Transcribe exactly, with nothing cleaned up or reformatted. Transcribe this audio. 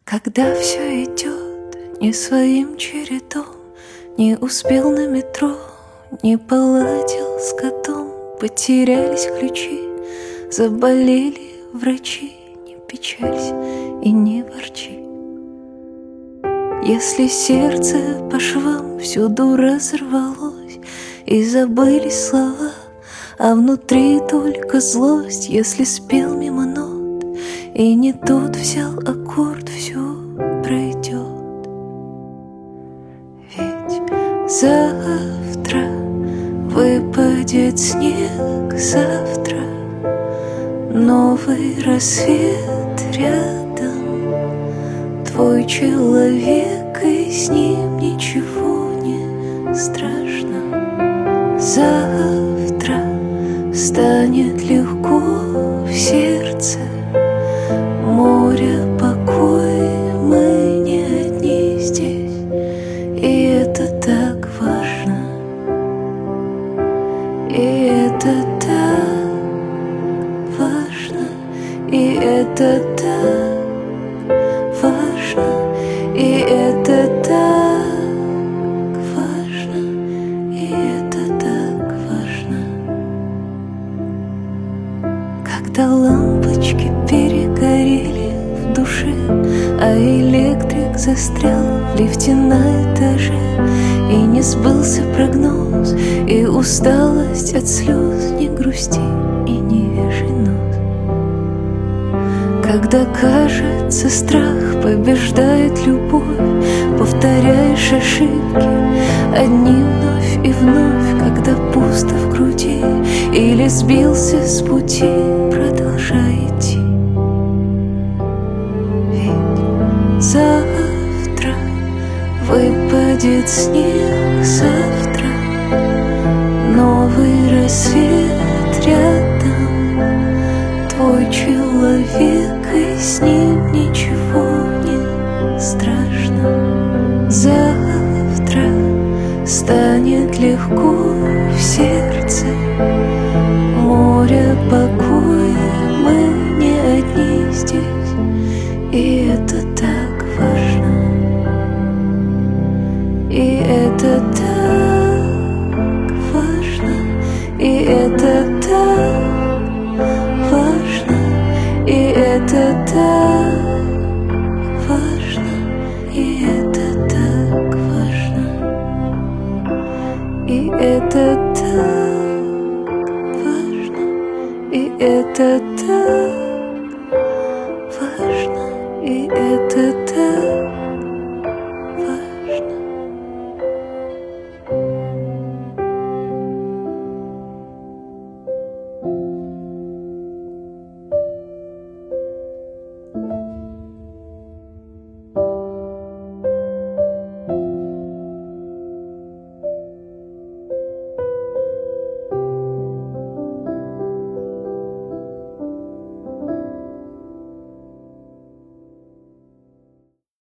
Когда все идет не своим чередом, не успел на метро, не поладил с котом, потерялись ключи, заболели врачи. Не печалься и не ворчи. Если сердце по швам всюду разорвалось и забылись слова, а внутри только злость, если спел мимо нот и не тот взял аккорд, все пройдет. Ведь завтра выпадет снег, завтра новый рассвет рядом, твой человек, и с ним ничего не страшно. Завтра станет легко в сердце, море, покой, мы не одни здесь, и это так важно, и это так важно, и это так важно, и это так важно, и это так важно. Когда лампочки перегорели в душе, а электрик застрял в лифте на этаже, и не сбылся прогноз, и усталость от слез, не грусти и не вяжи нос. Когда кажется, страх побеждает любовь, повторяешь ошибки одни вновь и вновь. Когда пусто в груди или сбился с пути, продолжай идти. Ведь завтра выпадет снег, завтра новый рассвет рядом, твой человек, и с ним ничего не страшно. Завтра станет легко в сердце, море, покой, мы не одни здесь, и это так важно, и это так важно, и это так важно, и это так важно, и это так важно, и это так важно, и это так важно, и это